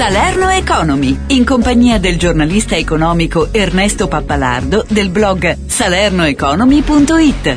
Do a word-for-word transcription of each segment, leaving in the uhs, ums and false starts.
Salerno Economy, in compagnia del giornalista economico Ernesto Pappalardo del blog salerno economy punto it.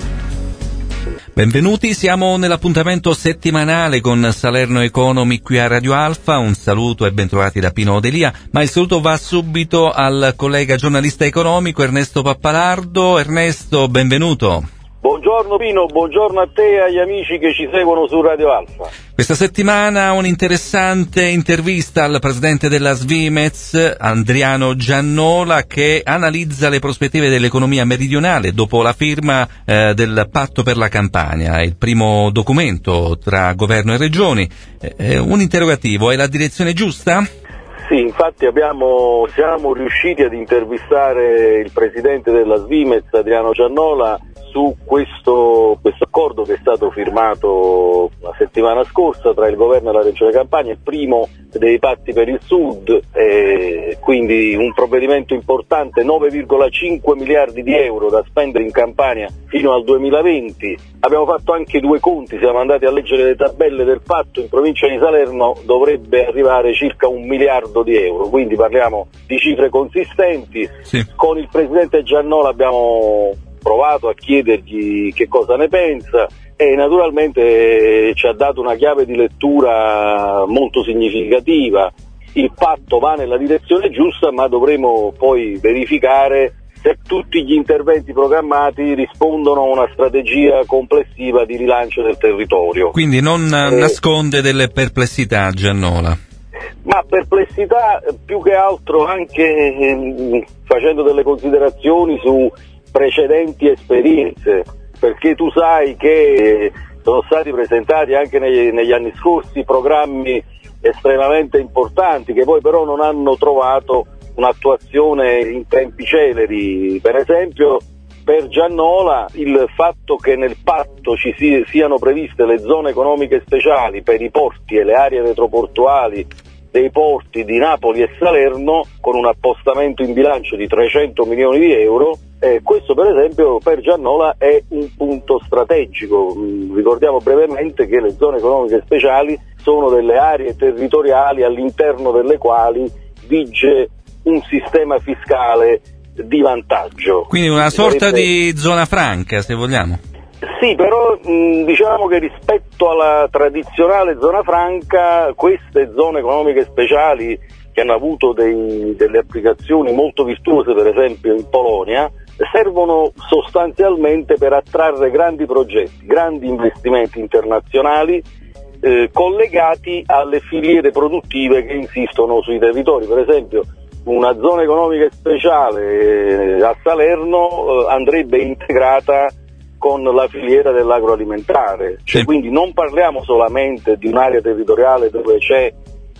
Benvenuti, siamo nell'appuntamento settimanale con Salerno Economy qui a Radio Alfa. Un saluto e bentrovati da Pino Delia, ma il saluto va subito al collega giornalista economico Ernesto Pappalardo. Ernesto, benvenuto. Buongiorno Pino, buongiorno a te e agli amici che ci seguono su Radio Alfa. Questa settimana un'interessante intervista al presidente della Svimez, Adriano Giannola, che analizza le prospettive dell'economia meridionale dopo la firma eh, del Patto per la Campania, il primo documento tra governo e regioni. Eh, un interrogativo, è la direzione giusta? Sì, infatti abbiamo, siamo riusciti ad intervistare il presidente della Svimez, Adriano Giannola, su questo, questo accordo che è stato firmato la settimana scorsa tra il governo e la regione Campania, il primo dei patti per il sud, eh, quindi un provvedimento importante, nove virgola cinque miliardi di euro da spendere in Campania fino al duemilaventi. Abbiamo fatto anche due conti, siamo andati a leggere le tabelle del patto, in provincia di Salerno dovrebbe arrivare circa un miliardo di euro, quindi parliamo di cifre consistenti. Sì. Con il presidente Giannola abbiamo provato a chiedergli che cosa ne pensa e naturalmente ci ha dato una chiave di lettura molto significativa. Il patto va nella direzione giusta, ma dovremo poi verificare se tutti gli interventi programmati rispondono a una strategia complessiva di rilancio del territorio. Quindi non eh, nasconde delle perplessità Giannola? Ma perplessità più che altro anche eh, facendo delle considerazioni su precedenti esperienze, perché tu sai che sono stati presentati anche negli, negli anni scorsi programmi estremamente importanti che poi però non hanno trovato un'attuazione in tempi celeri. Per esempio per Giannola il fatto che nel patto ci si, siano previste le zone economiche speciali per i porti e le aree retroportuali dei porti di Napoli e Salerno con un appostamento in bilancio di trecento milioni di euro, eh, questo per esempio per Giannola è un punto strategico. Mm, ricordiamo brevemente che le zone economiche speciali sono delle aree territoriali all'interno delle quali vige un sistema fiscale di vantaggio. Quindi una sorta di zona franca, se vogliamo. Sì, però mh, diciamo che rispetto alla tradizionale zona franca, queste zone economiche speciali che hanno avuto dei, delle applicazioni molto virtuose, per esempio in Polonia, servono sostanzialmente per attrarre grandi progetti, grandi investimenti internazionali eh, collegati alle filiere produttive che insistono sui territori. Per esempio una zona economica speciale eh, a Salerno eh, andrebbe integrata con la filiera dell'agroalimentare, cioè, sì. Quindi non parliamo solamente di un'area territoriale dove c'è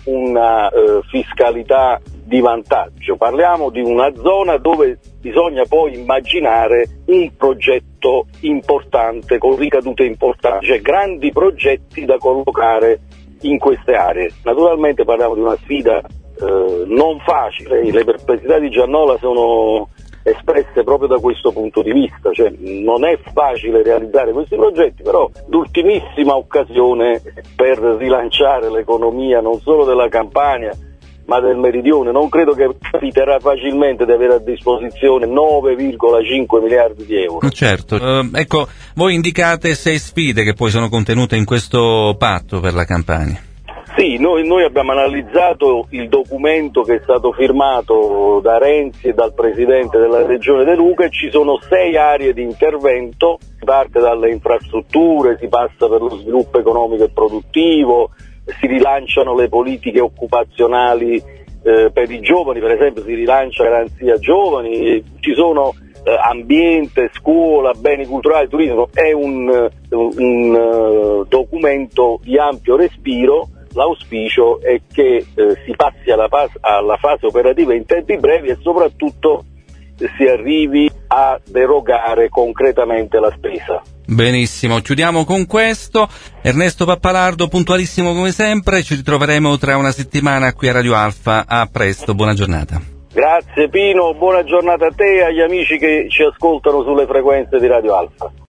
una eh, fiscalità di vantaggio, parliamo di una zona dove bisogna poi immaginare un progetto importante con ricadute importanti, cioè grandi progetti da collocare in queste aree. Naturalmente parliamo di una sfida eh, non facile, le perplessità di Giannola sono espresse proprio da questo punto di vista, cioè non è facile realizzare questi progetti, però l'ultimissima occasione per rilanciare l'economia non solo della Campania ma del Meridione. Non credo che capiterà facilmente di avere a disposizione nove virgola cinque miliardi di euro. Certo, uh, ecco, voi indicate sei sfide che poi sono contenute in questo patto per la Campania. Sì, noi, noi abbiamo analizzato il documento che è stato firmato da Renzi e dal Presidente della Regione De Luca e ci sono sei aree di intervento, si parte dalle infrastrutture, si passa per lo sviluppo economico e produttivo, si rilanciano le politiche occupazionali eh, per i giovani, per esempio si rilancia Garanzia Giovani, ci sono eh, ambiente, scuola, beni culturali, turismo, è un, un, un uh, documento di ampio respiro. L'auspicio è che eh, si passi alla, fase, alla fase operativa in tempi brevi e soprattutto eh, si arrivi a derogare concretamente la spesa. Benissimo, chiudiamo con questo. Ernesto Pappalardo, puntualissimo come sempre, ci ritroveremo tra una settimana qui a Radio Alfa. A presto, buona giornata. Grazie Pino, buona giornata a te e agli amici che ci ascoltano sulle frequenze di Radio Alfa.